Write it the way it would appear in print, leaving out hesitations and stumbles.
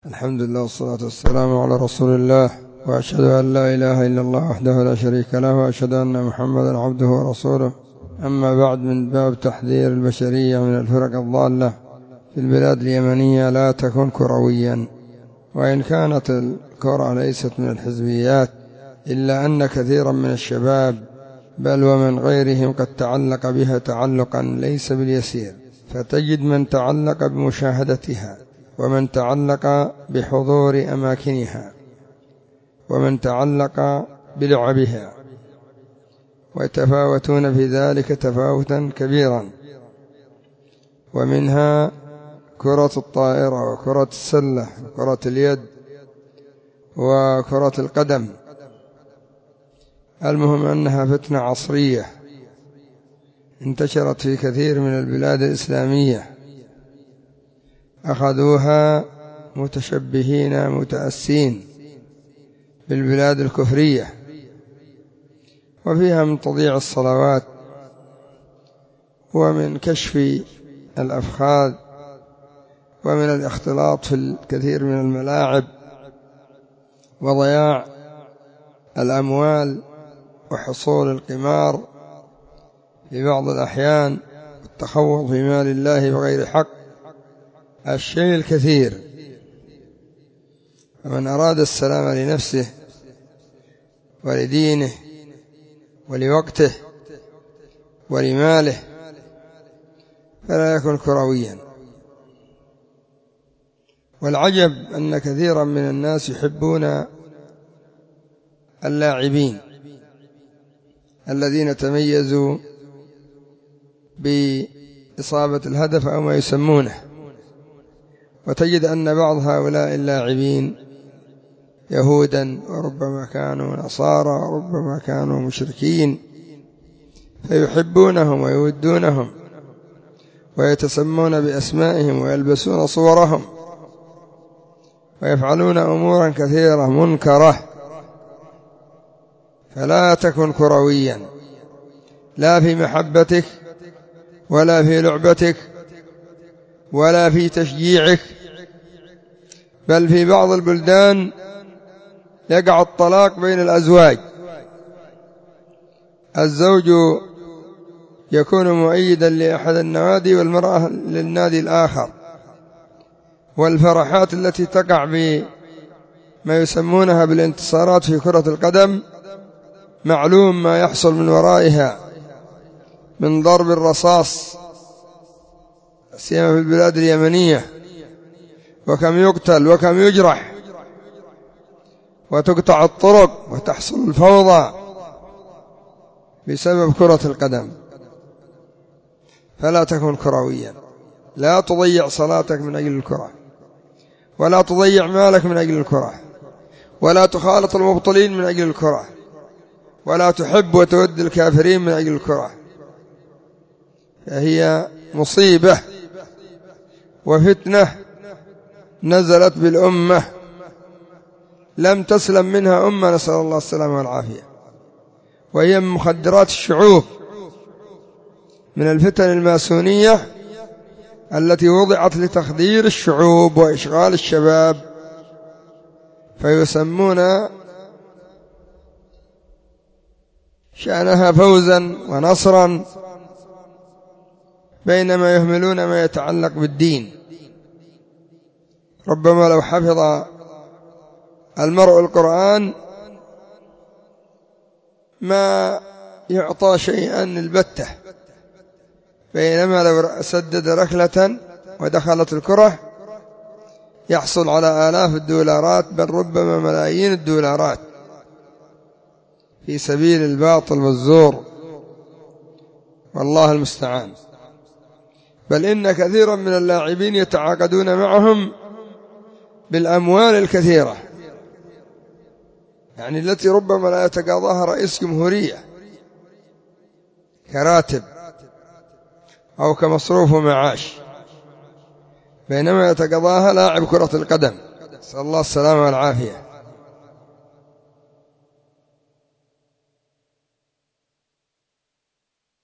الحمد لله والصلاة والسلام على رسول الله، وأشهد أن لا إله إلا الله وحده لا شريك له، وأشهد أن محمدا عبده ورسوله. أما بعد، من باب تحذير البشرية من الفرق الضالة في البلاد اليمنية لا تكن كرويا. وإن كانت الكرة ليست من الحزبيات، إلا أن كثيرا من الشباب بل ومن غيرهم قد تعلق بها تعلقا ليس باليسير، فتجد من تعلق بمشاهدتها، ومن تعلق بحضور أماكنها، ومن تعلق بلعبها، ويتفاوتون في ذلك تفاوتا كبيرا. ومنها كرة الطائرة وكرة السلة وكرة اليد وكرة القدم. المهم أنها فتنة عصرية انتشرت في كثير من البلاد الإسلامية، أخذوها متشبهين متأسين بالبلاد الكفرية، وفيها من تضييع الصلوات ومن كشف الأفخاذ ومن الاختلاط في الكثير من الملاعب وضياع الأموال وحصول القمار في بعض الأحيان والتخوض في مال الله بغير حق، الشيء الكثير. فمن أراد السلام لنفسه ولدينه ولوقته ولماله فلا يكن كرويا. والعجب أن كثيرا من الناس يحبون اللاعبين الذين تميزوا بإصابة الهدف أو ما يسمونه، وتجد أن بعض هؤلاء اللاعبين يهودا وربما كانوا نصارى وربما كانوا مشركين، فيحبونهم ويودونهم ويتسمون بأسمائهم ويلبسون صورهم ويفعلون أمورا كثيرة منكرة. فلا تكن كرويا، لا في محبتك ولا في لعبتك ولا في تشجيعك. بل في بعض البلدان يقع الطلاق بين الأزواج، الزوج يكون مؤيدا لأحد النوادي والمرأة للنادي الآخر، والفرحات التي تقع بما يسمونها بالانتصارات في كرة القدم معلوم ما يحصل من ورائها من ضرب الرصاص سيما في البلاد اليمنية، وكم يقتل وكم يجرح، وتقطع الطرق وتحصل الفوضى بسبب كرة القدم. فلا تكن كرويا، لا تضيع صلاتك من أجل الكرة، ولا تضيع مالك من أجل الكرة، ولا تخالط المبطلين من أجل الكرة، ولا تحب وتود الكافرين من أجل الكرة. فهي مصيبة وفتنة نزلت بالأمة لم تسلم منها أمة، نسأل الله السلامة والعافية. وهي من مخدرات الشعوب، من الفتن الماسونية التي وضعت لتخدير الشعوب وإشغال الشباب، فيسمون شأنها فوزا ونصرا بينما يهملون ما يتعلق بالدين. ربما لو حفظ المرء القرآن ما يعطى شيئا البتة، بينما لو سدد ركلة ودخلت الكرة يحصل على آلاف الدولارات، بل ربما ملايين الدولارات في سبيل الباطل والزور، والله المستعان. بل إن كثيرا من اللاعبين يتعاقدون معهم بالأموال الكثيرة، يعني التي ربما لا يتقاضاها رئيس جمهورية كراتب أو كمصروف ومعاش، بينما يتقاضاها لاعب كرة القدم، نسأل الله السلامة والعافية.